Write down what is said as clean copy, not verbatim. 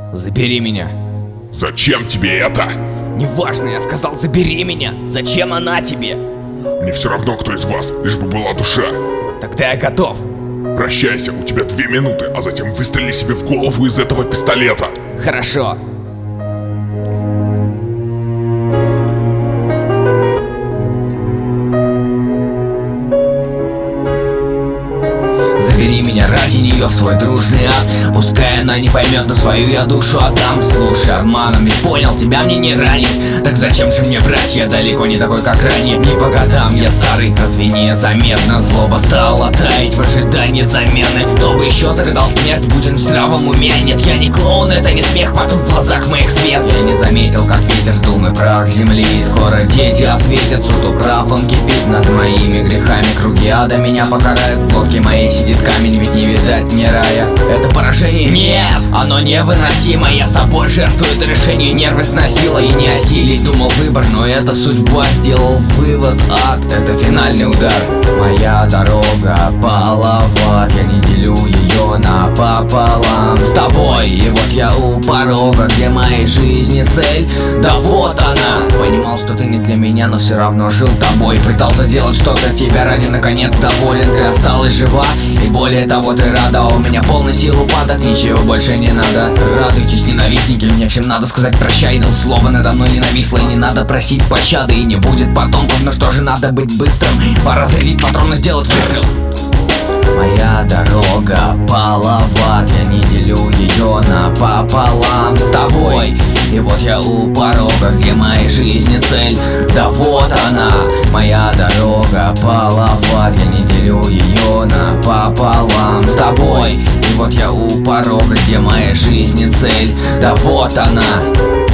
Забери меня. Зачем тебе это? Неважно, я сказал, забери меня. Зачем она тебе? Мне все равно, кто из вас, лишь бы была душа. Тогда я готов. Прощайся, у тебя 2 минуты, а затем выстрели себе в голову из этого пистолета. Хорошо. Забери меня ради нее в свой дружный ад. Пускай она не поймет, но свою я душу отдам. Слушай, обманом ведь понял, тебя мне не ранить. Так зачем же мне врать, я далеко не такой, как ранее. Не по годам, я старый, разве не заметно? Злоба стала таять в ожидании замены. Кто бы еще загадал смерть, будь он в здравом уме. Нет, я не клоун, это не смех, потом в глазах моих свет. Я не заметил, как ветер сдул мой прах земли. И скоро дети осветят, суд управ, он кипит над моими грехами. Круги ада меня покарают, в глотке моей сидит камень, ведь не видать мне рая. Это поражение? Нет, оно невыносимо. Я собой жертвую, это решение нервы сносило. И не осилить, думал выбор, но это судьба. Сделал вывод, ад, это финальный удар. Моя дорога пала в ад, я не делю ее напополам с тобой. И вот я у порога, где моей жизни цель. Да вот она. Понимал, что ты не для меня, но все равно жил тобой. Пытался сделать что-то тебя ради, наконец доволен. Ты осталась жива, и более того ты рада. У меня полный сил упадок, ничего больше не надо. Радуйтесь, ненавистники, мне всем надо сказать прощай. Но слово надо мной ненависло, и не надо просить пощады. И не будет потомков, но что же, надо быть быстрым. Пора зарядить патроны, сделать выстрел. Моя дорога пала в ад, я не делю ее напополам с тобой. И вот я у порога, где моей жизни цель. Да вот она, моя дорога пала в ад, я не делю ее напополам с тобой. И вот я у порога, где моей жизни цель. Да вот она.